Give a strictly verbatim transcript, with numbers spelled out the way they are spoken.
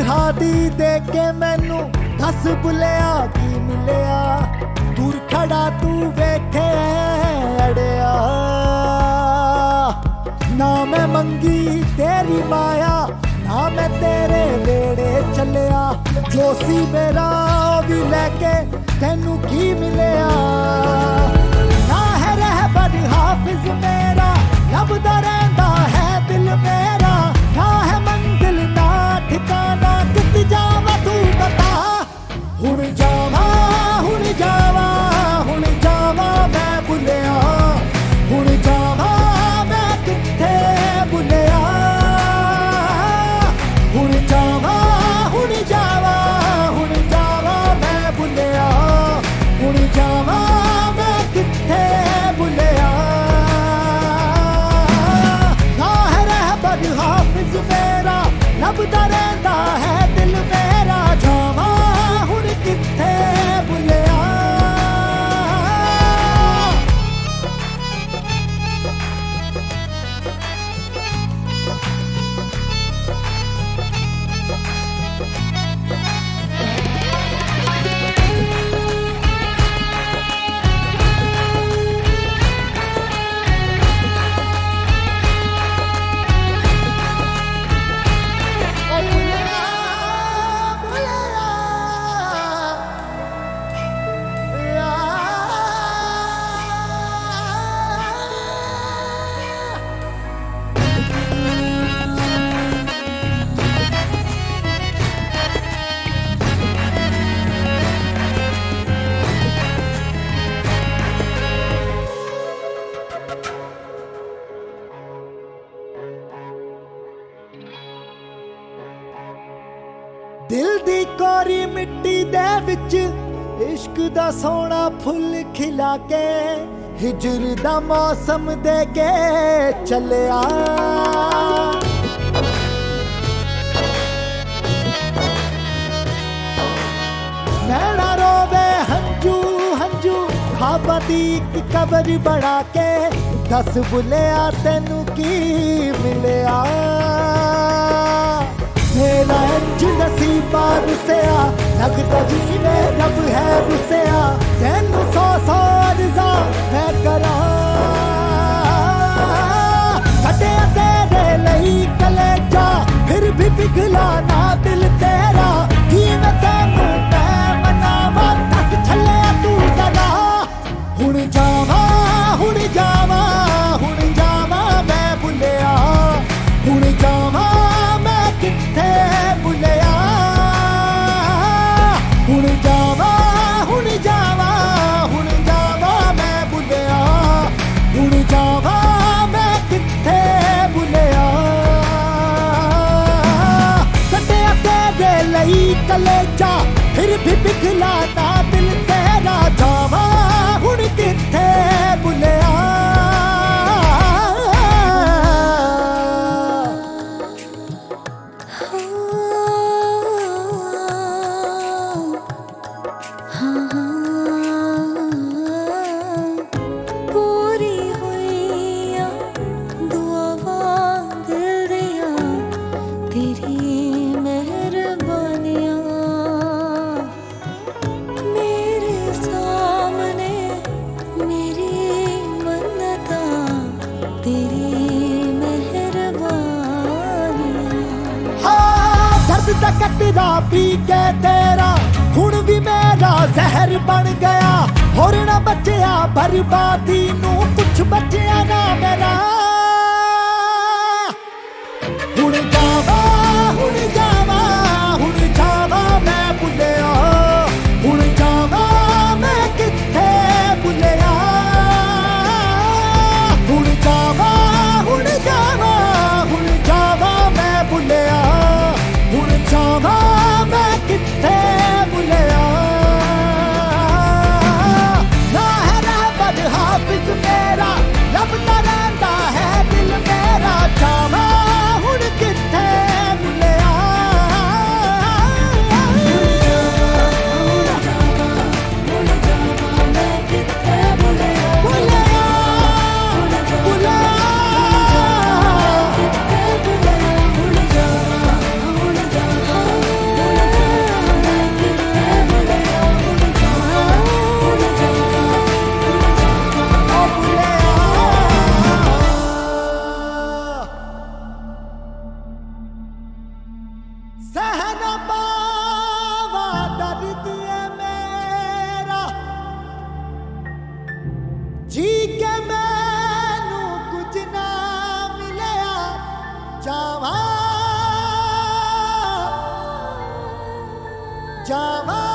खादी दे के मैनू दस बुलिया की मिलिया दूर खड़ा तू वेखे अड़िया ना मैं मंगी तेरी माया ना मैं तेरे वेड़े चलिया जो सी मेरा भी लेके तेनू की मिलिया ना है रहबर हाफिज मेरा लभदा रहंदा है दिल मेरा ना है मंजिल ना ठिकाना कित जावा तू बता हुण जावा हुण जावा हुण जावा मैं बुलिया हुण जावा मैं किथे बुलिया हुण जावा हुण जावा हुण जावा मैं बुलिया हुण जावा मैं किथे बुलिया ना है रहबर हाफिज मेरा लभदा रहंदा है दिल मेरा जावा हुण किथे बुलिया दिल दी कोरी मिट्टी दे विच इश्क दा सोना फुल खिला के हिजर दा मौसम दे के चलिया नैना रोवे हंजू हंजू खाबा दी इक कबर बना के दस बुलिया तेनू की मिलिया मेरा इंज नसीबा रुसिया लगदा जिवें रब है रुसिया तैनू सौ सौ अर्ज़ा मैं करा कटिया तेरे लई कलेजा फिर भी पिघला ना दिल तेरा किवें तैनू मैं मनावा दस छल्लिया तू जरा हुण जावा हुण जावा हुण जावा मैं बुलिया हुण जावा किथे बुलिया हुण जावा हुण जावा हुण जावा मैं बुलिया हुण जावा मैं किथे बुलिया कटिया तेरे लई कलेजा फिर भी पिघला ना दिल तेरा जावा हुण किथे बुलिया कटदा पी के तेरा हुण भी मेरा जहर बन गया होर ना बचिया बर्बादी नू कुछ बचिया ना मेरा हुण जावा हुण जावा हुण जावा मैं बुलिया हुण जावा मैं किथे बुलिया हुण जावा हुण जावा हुण जावा मैं बुलिया हुण जावा मैं किथे बुलिया ना है रहबर हाफिज मेरा लभदा रहंदा है दिल मेरा जावा हुण किथे जावा